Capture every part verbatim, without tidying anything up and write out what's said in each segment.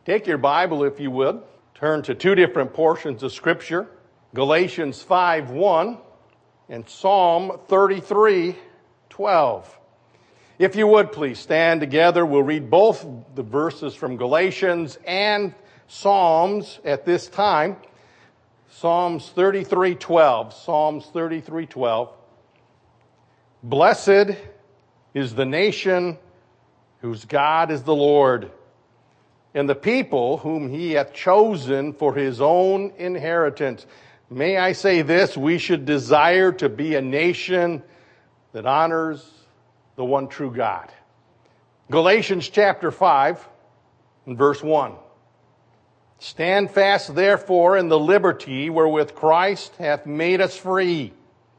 Take your Bible, if you would. Turn to two different portions of Scripture. Galatians five one and Psalm thirty-three twelve. If you would, please stand together. We'll read both the verses from Galatians and Psalms at this time. Psalms thirty-three twelve. Psalms thirty-three twelve. Blessed is the nation whose God is the Lord, and the people whom he hath chosen for his own inheritance. May I say this, we should desire to be a nation that honors the one true God. Galatians chapter five and verse one. Stand fast therefore in the liberty wherewith Christ hath made us free,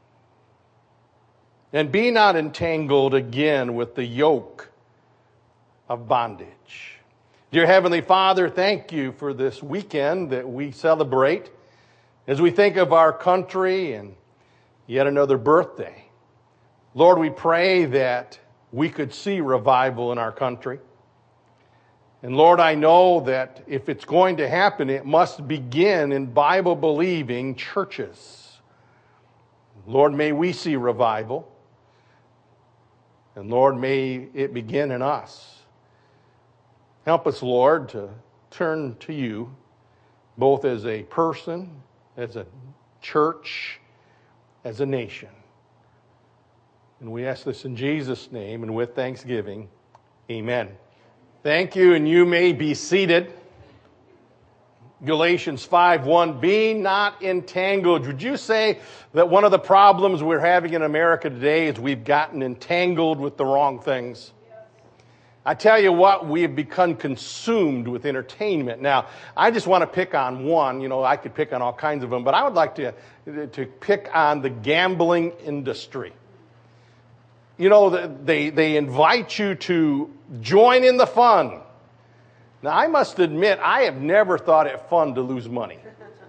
and be not entangled again with the yoke of bondage. Dear Heavenly Father, thank you for this weekend that we celebrate as we think of our country and yet another birthday. Lord, we pray that we could see revival in our country. And Lord, I know that if it's going to happen, it must begin in Bible-believing churches. Lord, may we see revival. And Lord, may it begin in us. Help us, Lord, to turn to you, both as a person, as a church, as a nation. And we ask this in Jesus' name and with thanksgiving. Amen. Thank you, and you may be seated. Galatians five one, be not entangled. Would you say that one of the problems we're having in America today is we've gotten entangled with the wrong things? I tell you what, we have become consumed with entertainment. Now, I just want to pick on one. You know, I could pick on all kinds of them, but I would like to, to pick on the gambling industry. You know, they, they invite you to join in the fun. Now, I must admit, I have never thought it fun to lose money.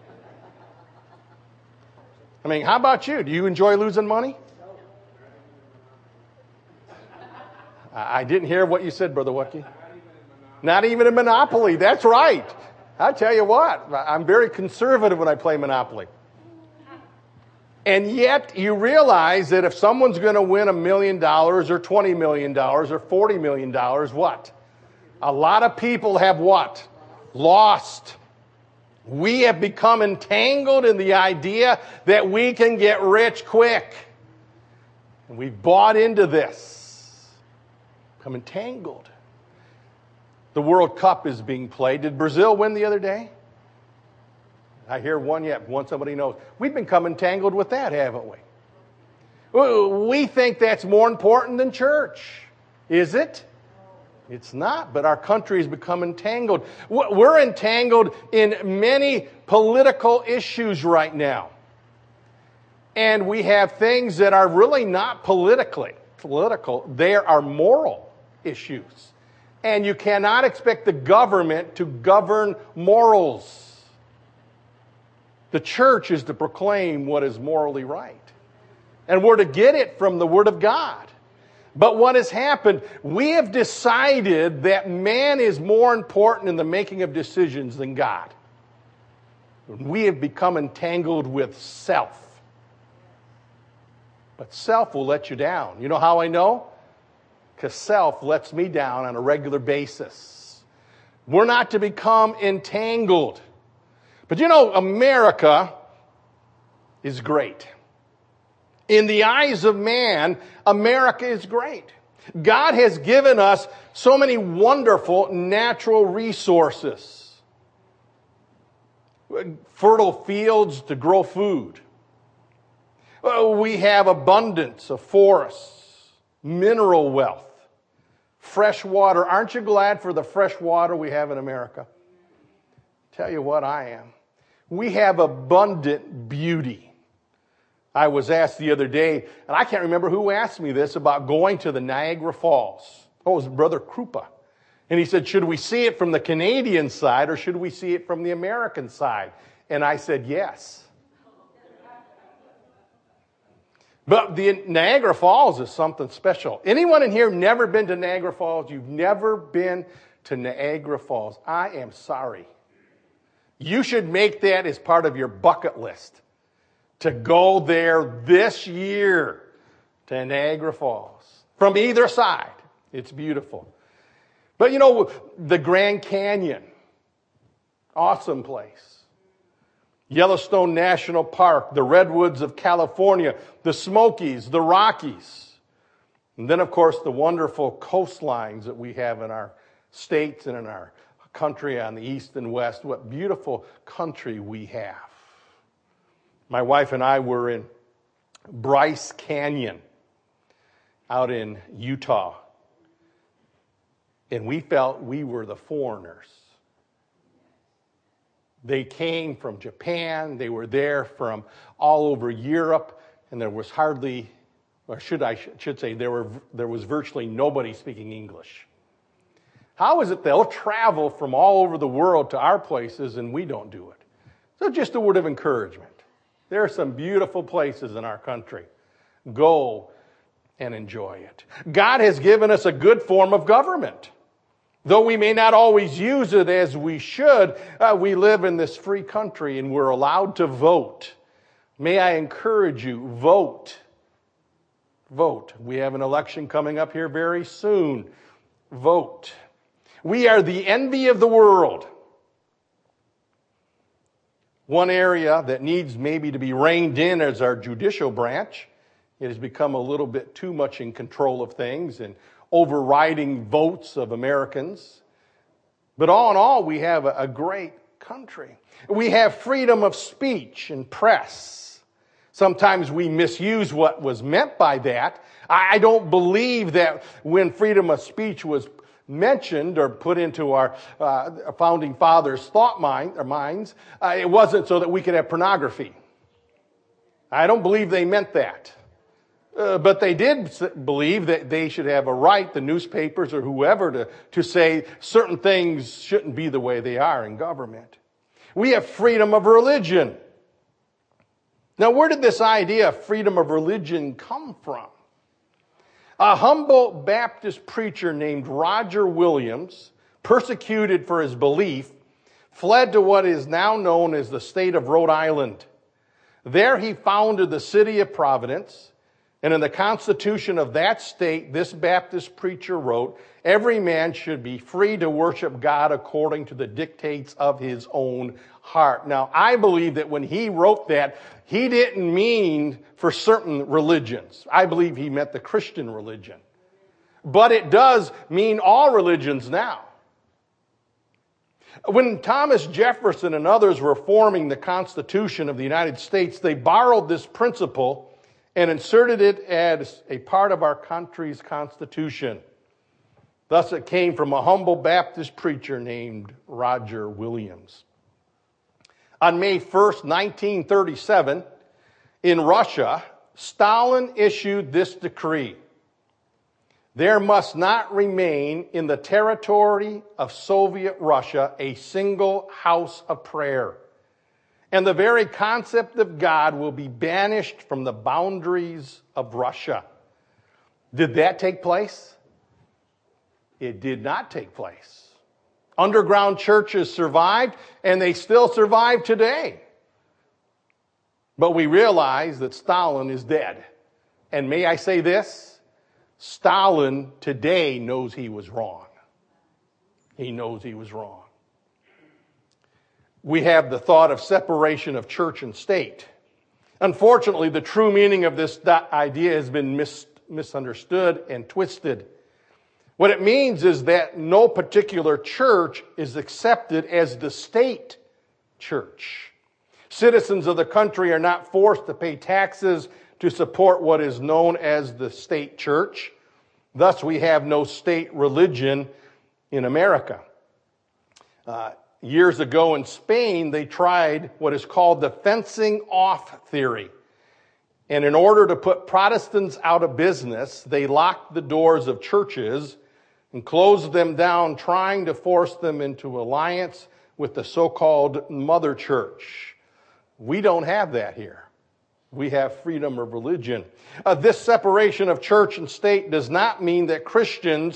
I mean, how about you? Do you enjoy losing money? I didn't hear what you said, Brother Wucky. Not even a Monopoly. That's right. I tell you what, I'm very conservative when I play Monopoly. And yet you realize that if someone's going to win a million dollars or twenty million dollars or forty million dollars, what? A lot of people have what? Lost. We have become entangled in the idea that we can get rich quick. And we've bought into this. Become entangled. The World Cup is being played. Did Brazil win the other day? I hear one yet. One somebody knows. We've become entangled with that, haven't we? We think that's more important than church. Is it? It's not, but our country has become entangled. We're entangled in many political issues right now. And we have things that are really not politically political. They are moral issues. And you cannot expect the government to govern morals. The church is to proclaim what is morally right. And we're to get it from the Word of God. But what has happened, we have decided that man is more important in the making of decisions than God. We have become entangled with self. But self will let you down. You know how I know? Because self lets me down on a regular basis. We're not to become entangled. But you know, America is great. In the eyes of man, America is great. God has given us so many wonderful natural resources. Fertile fields to grow food. We have abundance of forests, mineral wealth, fresh water. Aren't you glad for the fresh water we have in America? Tell you what, I am. We have abundant beauty. I was asked the other day, and I can't remember who asked me this, about going to the Niagara Falls. Oh, it was Brother Krupa. And he said, should we see it from the Canadian side or should we see it from the American side? And I said, yes. But the Niagara Falls is something special. Anyone in here never been to Niagara Falls? You've never been to Niagara Falls. I am sorry. You should make that as part of your bucket list, to go there this year to Niagara Falls. From either side, it's beautiful. But you know, the Grand Canyon, awesome place. Yellowstone National Park, the Redwoods of California, the Smokies, the Rockies. And then, of course, the wonderful coastlines that we have in our states and in our country on the east and west. What beautiful country we have. My wife and I were in Bryce Canyon out in Utah. And we felt we were the foreigners. They came from Japan. They were there from all over Europe. And there was hardly, or should I should say, there were there was virtually nobody speaking English. How is it they'll travel from all over the world to our places and we don't do it? So just a word of encouragement. There are some beautiful places in our country. Go and enjoy it. God has given us a good form of government. Though we may not always use it as we should, uh, we live in this free country and we're allowed to vote. May I encourage you, vote. Vote. We have an election coming up here very soon. Vote. We are the envy of the world. One area that needs maybe to be reined in is our judicial branch. It has become a little bit too much in control of things and overriding votes of Americans. But all in all, we have a great country. We have freedom of speech and press. Sometimes we misuse what was meant by that. I don't believe that when freedom of speech was mentioned or put into our uh, founding fathers' thought mind, or minds, uh, it wasn't so that we could have pornography. I don't believe they meant that. Uh, but they did believe that they should have a right, the newspapers or whoever, to, to say certain things shouldn't be the way they are in government. We have freedom of religion. Now, where did this idea of freedom of religion come from? A humble Baptist preacher named Roger Williams, persecuted for his belief, fled to what is now known as the state of Rhode Island. There he founded the city of Providence. And in the Constitution of that state, this Baptist preacher wrote, every man should be free to worship God according to the dictates of his own heart. Now, I believe that when he wrote that, he didn't mean for certain religions. I believe he meant the Christian religion. But it does mean all religions now. When Thomas Jefferson and others were forming the Constitution of the United States, they borrowed this principle and inserted it as a part of our country's Constitution. Thus it came from a humble Baptist preacher named Roger Williams. On May first, nineteen thirty-seven, in Russia, Stalin issued this decree. There must not remain in the territory of Soviet Russia a single house of prayer. And the very concept of God will be banished from the boundaries of Russia. Did that take place? It did not take place. Underground churches survived, and they still survive today. But we realize that Stalin is dead. And may I say this? Stalin today knows he was wrong. He knows he was wrong. We have the thought of separation of church and state. Unfortunately, the true meaning of this idea has been mis- misunderstood and twisted. What it means is that no particular church is accepted as the state church. Citizens of the country are not forced to pay taxes to support what is known as the state church. Thus, we have no state religion in America. Uh, Years ago in Spain, they tried what is called the fencing off theory. And in order to put Protestants out of business, they locked the doors of churches and closed them down, trying to force them into alliance with the so-called mother church. We don't have that here. We have freedom of religion. Uh, this separation of church and state does not mean that Christians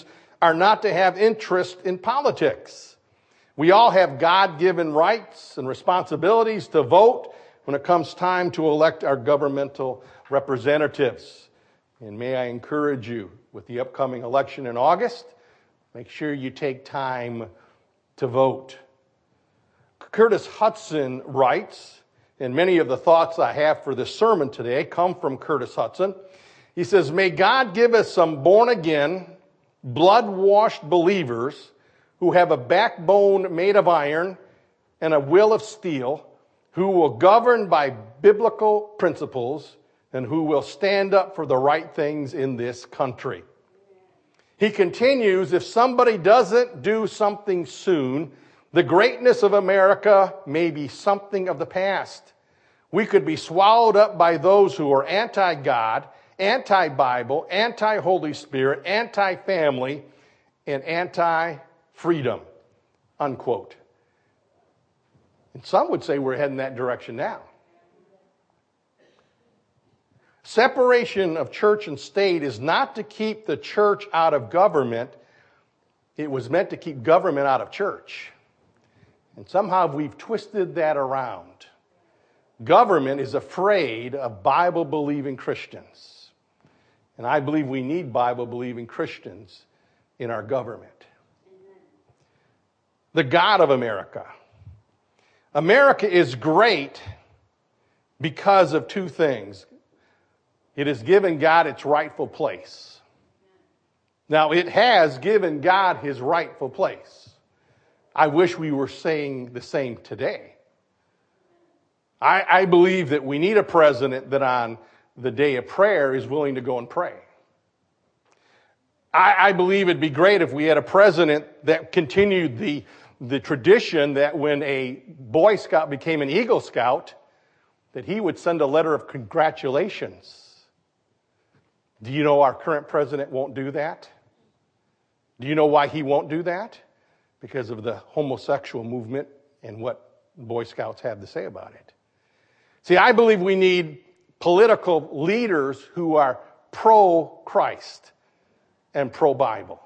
are not to have interest in politics. We all have God-given rights and responsibilities to vote when it comes time to elect our governmental representatives. And may I encourage you, with the upcoming election in August, make sure you take time to vote. Curtis Hudson writes, and many of the thoughts I have for this sermon today come from Curtis Hudson. He says, may God give us some born-again, blood-washed believers who have a backbone made of iron and a will of steel, who will govern by biblical principles and who will stand up for the right things in this country. He continues, if somebody doesn't do something soon, the greatness of America may be something of the past. We could be swallowed up by those who are anti-God, anti-Bible, anti-Holy Spirit, anti-family, and anti-freedom, unquote. And some would say we're heading that direction now. Separation of church and state is not to keep the church out of government. It was meant to keep government out of church. And somehow we've twisted that around. Government is afraid of Bible-believing Christians. And I believe we need Bible-believing Christians in our government. The God of America. America is great because of two things. It has given God its rightful place. Now, it has given God his rightful place. I wish we were saying the same today. I, I believe that we need a president that on the day of prayer is willing to go and pray. I, I believe it'd be great if we had a president that continued the, the tradition that when a Boy Scout became an Eagle Scout, that he would send a letter of congratulations. Do you know our current president won't do that? Do you know why he won't do that? Because of the homosexual movement and what Boy Scouts have to say about it. See, I believe we need political leaders who are pro-Christ and pro-Bible.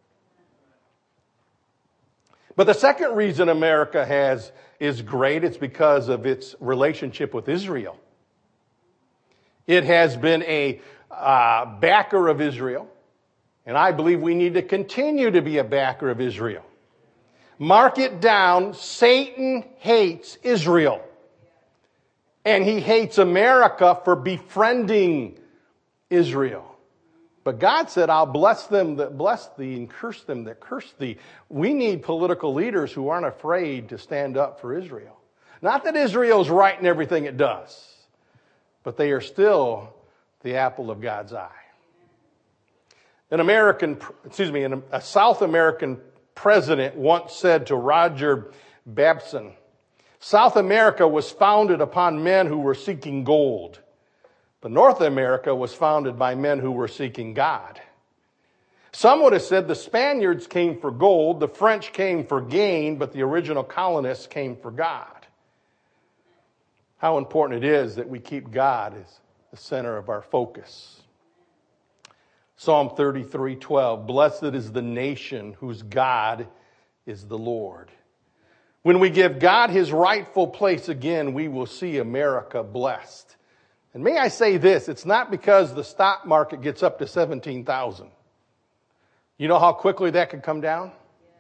But the second reason America has is great, it's because of its relationship with Israel. It has been a uh, backer of Israel, and I believe we need to continue to be a backer of Israel. Mark it down, Satan hates Israel. And he hates America for befriending Israel. But God said, I'll bless them that bless thee and curse them that curse thee. We need political leaders who aren't afraid to stand up for Israel. Not that Israel's right in everything it does, but they are still the apple of God's eye. An American, excuse me, a South American president once said to Roger Babson, South America was founded upon men who were seeking gold, but North America was founded by men who were seeking God. Some would have said the Spaniards came for gold, the French came for gain, but the original colonists came for God. How important it is that we keep God as the center of our focus. Psalm thirty-three twelve, blessed is the nation whose God is the Lord. When we give God his rightful place again, we will see America blessed. And may I say this, it's not because the stock market gets up to seventeen thousand. You know how quickly that could come down?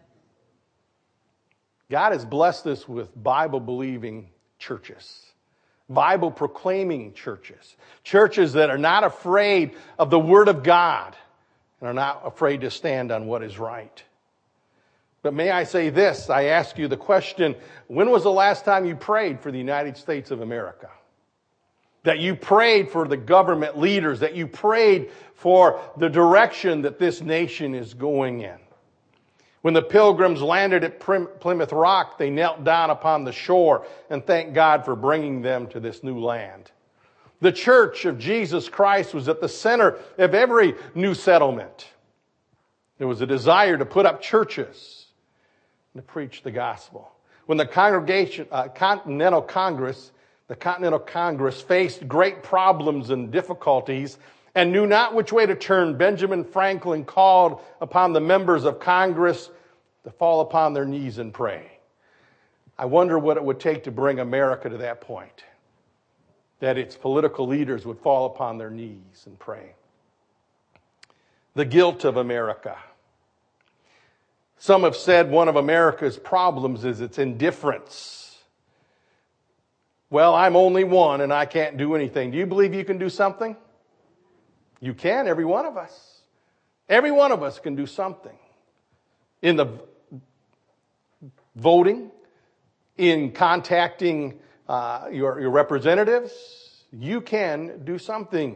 God has blessed us with Bible-believing churches. Bible-proclaiming churches. Churches that are not afraid of the Word of God and are not afraid to stand on what is right. But may I say this, I ask you the question, when was the last time you prayed for the United States of America? That you prayed for the government leaders, that you prayed for the direction that this nation is going in. When the Pilgrims landed at Plymouth Rock, they knelt down upon the shore and thanked God for bringing them to this new land. The Church of Jesus Christ was at the center of every new settlement. There was a desire to put up churches to preach the gospel. When the congregation, uh, Continental Congress, the Continental Congress faced great problems and difficulties and knew not which way to turn, Benjamin Franklin called upon the members of Congress to fall upon their knees and pray. I wonder what it would take to bring America to that point, that its political leaders would fall upon their knees and pray. The guilt of America. Some have said one of America's problems is its indifference. Well, I'm only one and I can't do anything. Do you believe you can do something? You can, every one of us. Every one of us can do something. In the voting, in contacting uh, your, your representatives, you can do something.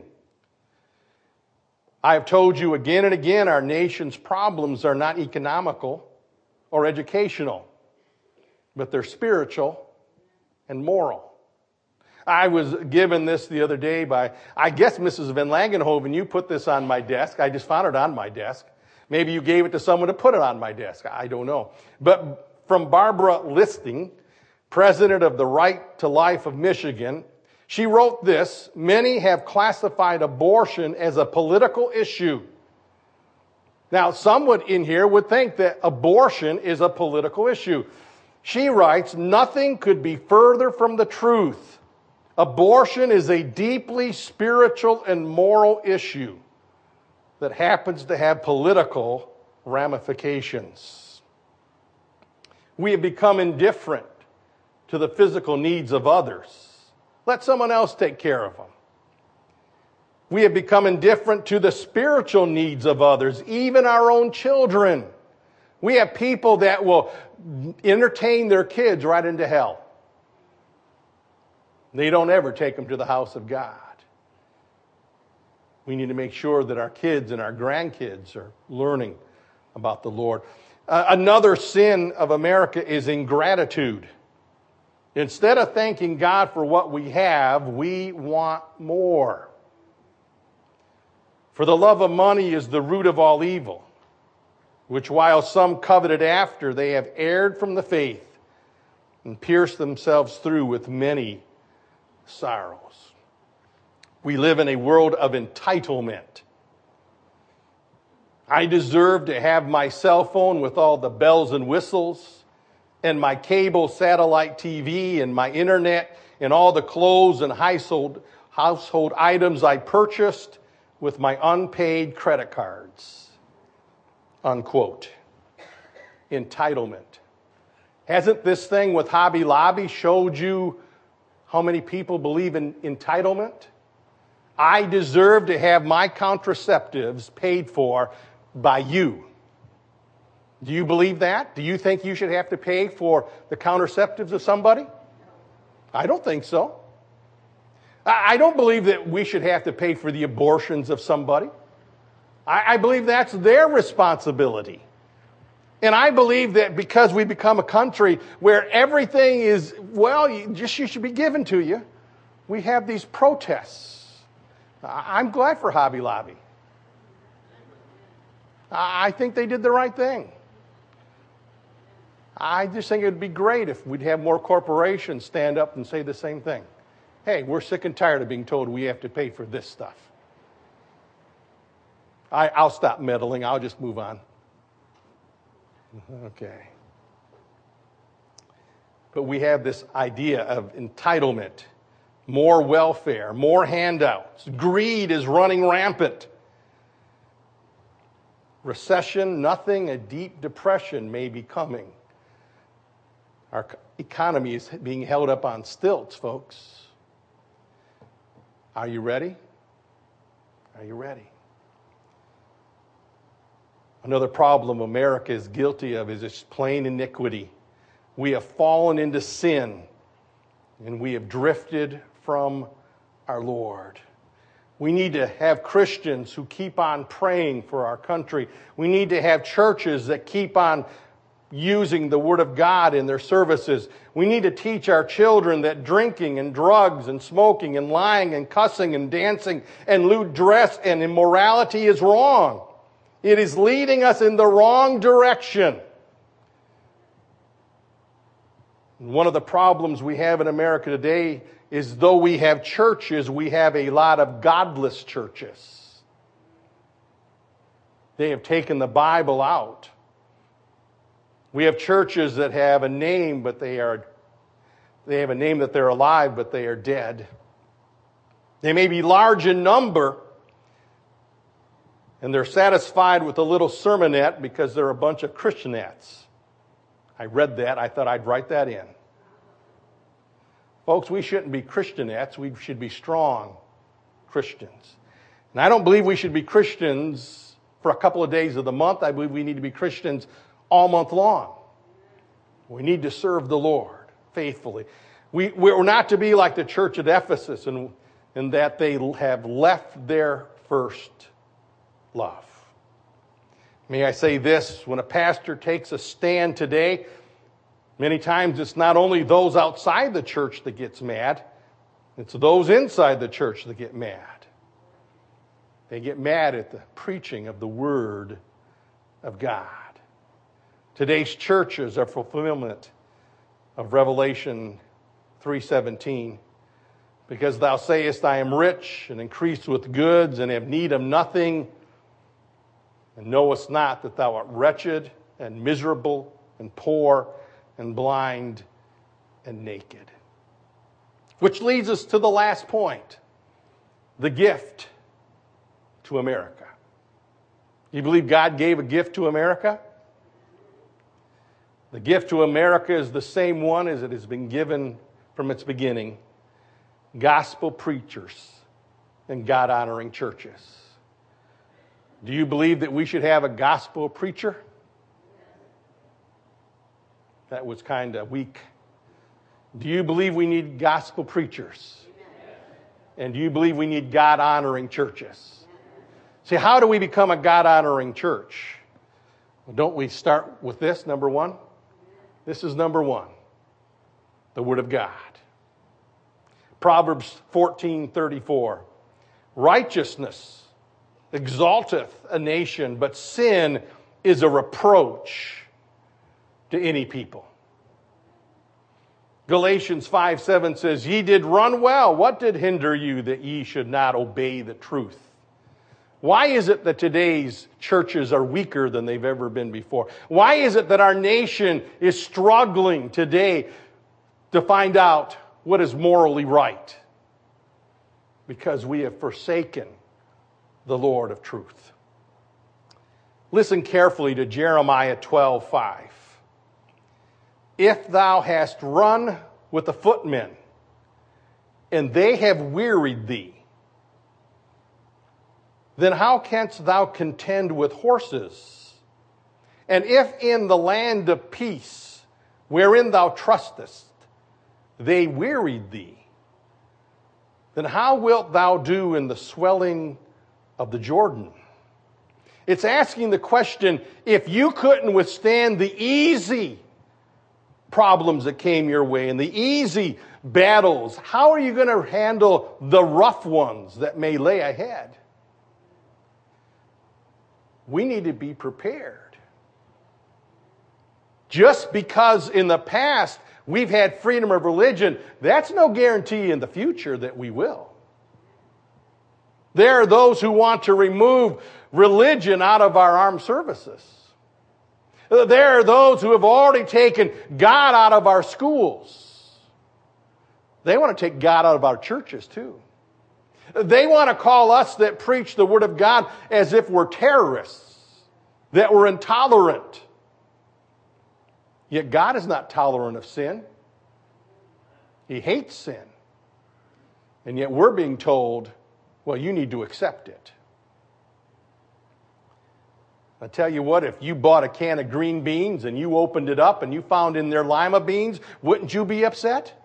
I have told you again and again, our nation's problems are not economical or educational, but they're spiritual and moral. I was given this the other day by, I guess, Missus Van Langenhoven. You put this on my desk. I just found it on my desk. Maybe you gave it to someone to put it on my desk. I don't know. But from Barbara Listing, president of the Right to Life of Michigan, she wrote this: many have classified abortion as a political issue. Now, someone in here would think that abortion is a political issue. She writes, nothing could be further from the truth. Abortion is a deeply spiritual and moral issue that happens to have political ramifications. We have become indifferent to the physical needs of others. Let someone else take care of them. We have become indifferent to the spiritual needs of others, even our own children. We have people that will entertain their kids right into hell. They don't ever take them to the house of God. We need to make sure that our kids and our grandkids are learning about the Lord. Uh, another sin of America is ingratitude. Instead of thanking God for what we have, we want more. For the love of money is the root of all evil, which while some coveted after, they have erred from the faith and pierced themselves through with many sorrows. We live in a world of entitlement. I deserve to have my cell phone with all the bells and whistles, and my cable satellite T V, and my internet, and all the clothes and household, household items I purchased with my unpaid credit cards. Unquote. Entitlement. Hasn't this thing with Hobby Lobby showed you how many people believe in entitlement? I deserve to have my contraceptives paid for by you. Do you believe that? Do you think you should have to pay for the contraceptives of somebody? I don't think so. I don't believe that we should have to pay for the abortions of somebody. I believe that's their responsibility. And I believe that because we become a country where everything is, well, you just you should be given to you, we have these protests. I'm glad for Hobby Lobby. I think they did the right thing. I just think it would be great if we'd have more corporations stand up and say the same thing. Hey, we're sick and tired of being told we have to pay for this stuff. I, I'll stop meddling. I'll just move on. Okay. But we have this idea of entitlement, more welfare, more handouts. Greed is running rampant. Recession, nothing, a deep depression may be coming. Our economy is being held up on stilts, folks. Are you ready? Are you ready? Another problem America is guilty of is its plain iniquity. We have fallen into sin, and we have drifted from our Lord. We need to have Christians who keep on praying for our country. We need to have churches that keep on using the Word of God in their services. We need to teach our children that drinking and drugs and smoking and lying and cussing and dancing and lewd dress and immorality is wrong. It is leading us in the wrong direction. One of the problems we have in America today is though we have churches, we have a lot of godless churches. They have taken the Bible out. We have churches that have a name, but they are they have a name that they're alive, but they are dead. They may be large in number, and they're satisfied with a little sermonette because they're a bunch of Christianettes. I read that. I thought I'd write that in. Folks, we shouldn't be Christianettes. We should be strong Christians. And I don't believe we should be Christians for a couple of days of the month. I believe we need to be Christians all month long. We need to serve the Lord faithfully. We, we're not to be like the church at Ephesus in, in that they have left their first love. May I say this, when a pastor takes a stand today, many times it's not only those outside the church that gets mad, it's those inside the church that get mad. They get mad at the preaching of the Word of God. Today's churches are fulfillment of Revelation three seventeen. Because thou sayest, I am rich and increased with goods and have need of nothing, and knowest not that thou art wretched and miserable and poor and blind and naked. Which leads us to the last point, the gift to America. You believe God gave a gift to America? The gift to America is the same one as it has been given from its beginning. Gospel preachers and God-honoring churches. Do you believe that we should have a gospel preacher? That was kind of weak. Do you believe we need gospel preachers? And do you believe we need God-honoring churches? See, how do we become a God-honoring church? Well, don't we start with this, number one? This is number one, the Word of God. Proverbs fourteen thirty-four. Righteousness exalteth a nation, but sin is a reproach to any people. Galatians five seven says, Ye did run well. What did hinder you that ye should not obey the truth? Why is it that today's churches are weaker than they've ever been before? Why is it that our nation is struggling today to find out what is morally right? Because we have forsaken the Lord of truth. Listen carefully to Jeremiah twelve five. If thou hast run with the footmen, and they have wearied thee, then how canst thou contend with horses? And if in the land of peace, wherein thou trustest, they wearied thee, then how wilt thou do in the swelling of the Jordan? It's asking the question, if you couldn't withstand the easy problems that came your way and the easy battles, how are you going to handle the rough ones that may lay ahead? We need to be prepared. Just because in the past we've had freedom of religion, that's no guarantee in the future that we will. There are those who want to remove religion out of our armed services. There are those who have already taken God out of our schools. They want to take God out of our churches too. They want to call us that preach the Word of God as if we're terrorists, that we're intolerant. Yet God is not tolerant of sin. He hates sin. And yet we're being told, well, you need to accept it. I tell you what, if you bought a can of green beans and you opened it up and you found in there lima beans, wouldn't you be upset?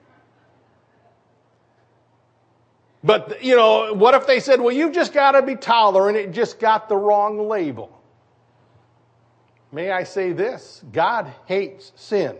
But, you know, what if they said, well, you've just got to be tolerant, it just got the wrong label? May I say this? God hates sin.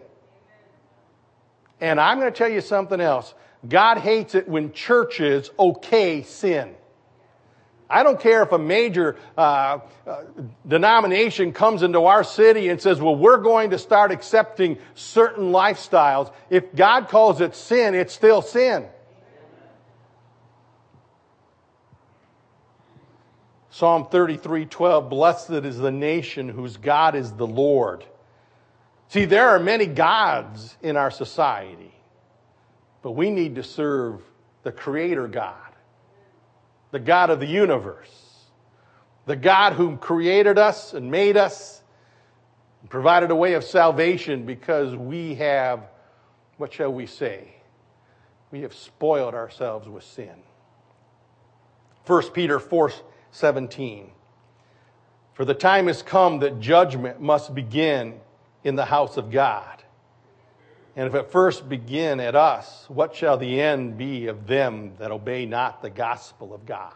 And I'm going to tell you something else. God hates it when churches okay sin. I don't care if a major uh, uh, denomination comes into our city and says, well, we're going to start accepting certain lifestyles. If God calls it sin, it's still sin. Psalm thirty-three twelve, blessed is the nation whose God is the Lord. See, there are many gods in our society, but we need to serve the Creator God, the God of the universe, the God who created us and made us and provided a way of salvation because we have, what shall we say? We have spoiled ourselves with sin. First Peter four seventeen. For the time has come that judgment must begin in the house of God. And if it first begin at us, what shall the end be of them that obey not the gospel of God?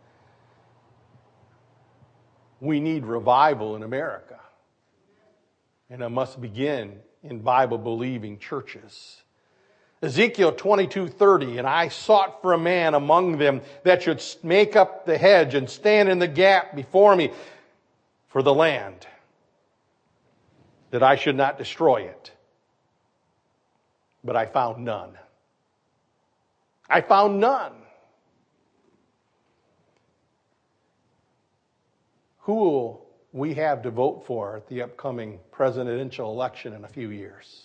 We need revival in America. And it must begin in Bible-believing churches. Ezekiel twenty-two thirty, and I sought for a man among them that should make up the hedge and stand in the gap before me for the land, that I should not destroy it. But I found none. I found none. Who will we have to vote for at the upcoming presidential election in a few years?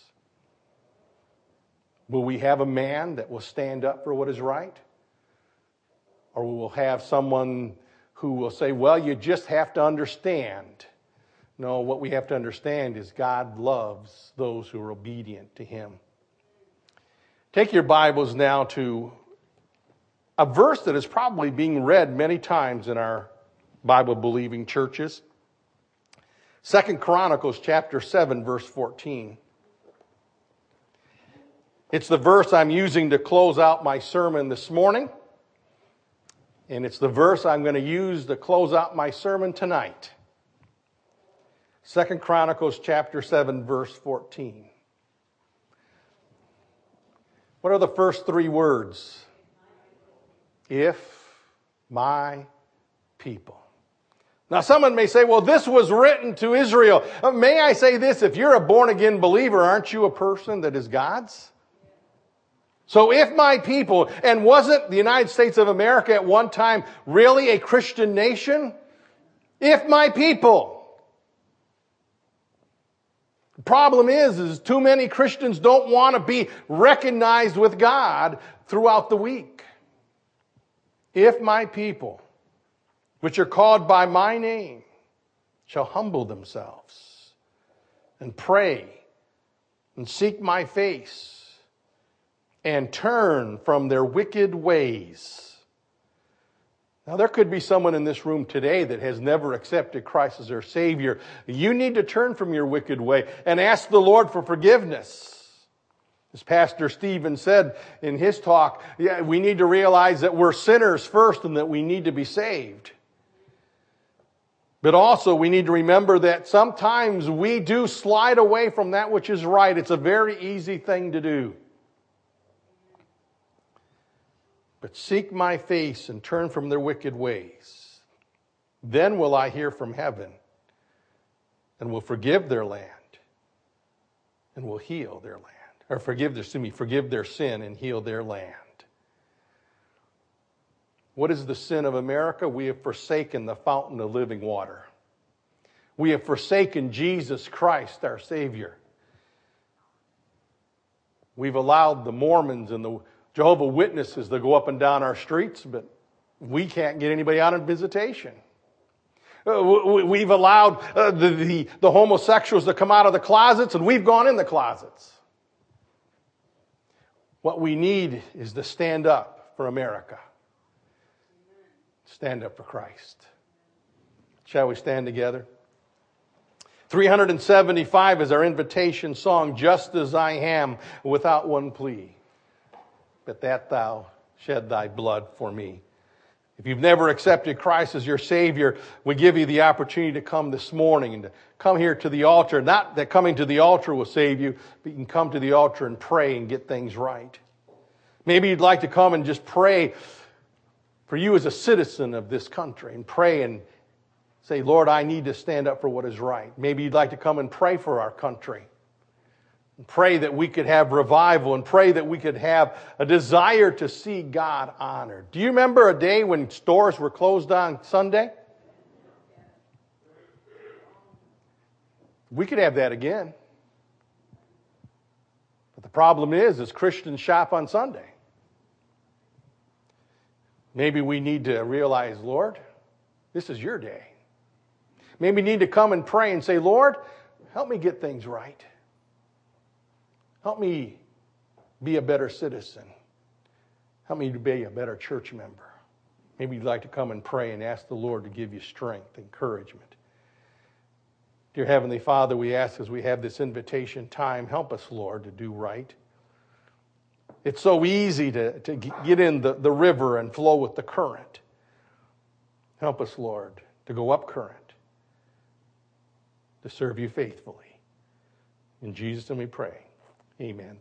Will we have a man that will stand up for what is right? Or we will have someone who will say, well, you just have to understand. No, what we have to understand is God loves those who are obedient to Him. Take your Bibles now to a verse that is probably being read many times in our Bible-believing churches. Second Chronicles chapter seven, verse fourteen. It's the verse I'm using to close out my sermon this morning. And it's the verse I'm going to use to close out my sermon tonight. Second Chronicles chapter seven, verse fourteen. What are the first three words? If my people. Now someone may say, well, this was written to Israel. May I say this? If you're a born-again believer, aren't you a person that is God's? So if my people, and wasn't the United States of America at one time really a Christian nation? If my people. The problem is, is too many Christians don't want to be recognized with God throughout the week. If my people, which are called by my name, shall humble themselves and pray and seek my face and turn from their wicked ways. Now, there could be someone in this room today that has never accepted Christ as their Savior. You need to turn from your wicked way and ask the Lord for forgiveness. As Pastor Stephen said in his talk, yeah, we need to realize that we're sinners first and that we need to be saved. But also we need to remember that sometimes we do slide away from that which is right. It's a very easy thing to do. But seek my face and turn from their wicked ways. Then will I hear from heaven and will forgive their land and will heal their land. Or forgive their, excuse me, forgive their sin and heal their land. What is the sin of America? We have forsaken the fountain of living water. We have forsaken Jesus Christ, our Savior. We've allowed the Mormons and the Jehovah's Witnesses to go up and down our streets, but we can't get anybody out on visitation. We've allowed uh, the, the, the homosexuals to come out of the closets, and we've gone in the closets. What we need is to stand up for America. Stand up for Christ. Shall we stand together? three seventy-five is our invitation song, Just As I Am, without one plea, but that thou shed thy blood for me. If you've never accepted Christ as your Savior, we give you the opportunity to come this morning and to come here to the altar. Not that coming to the altar will save you, but you can come to the altar and pray and get things right. Maybe you'd like to come and just pray for you as a citizen of this country and pray and say, Lord, I need to stand up for what is right. Maybe you'd like to come and pray for our country. And pray that we could have revival and pray that we could have a desire to see God honored. Do you remember a day when stores were closed on Sunday? We could have that again. But the problem is, is Christians shop on Sunday. Maybe we need to realize, Lord, this is your day. Maybe we need to come and pray and say, Lord, help me get things right. Help me be a better citizen. Help me to be a better church member. Maybe you'd like to come and pray and ask the Lord to give you strength, encouragement. Dear Heavenly Father, we ask as we have this invitation time, help us, Lord, to do right. It's so easy to, to get in the, the river and flow with the current. Help us, Lord, to go up current, to serve you faithfully. In Jesus' name we pray. Amen.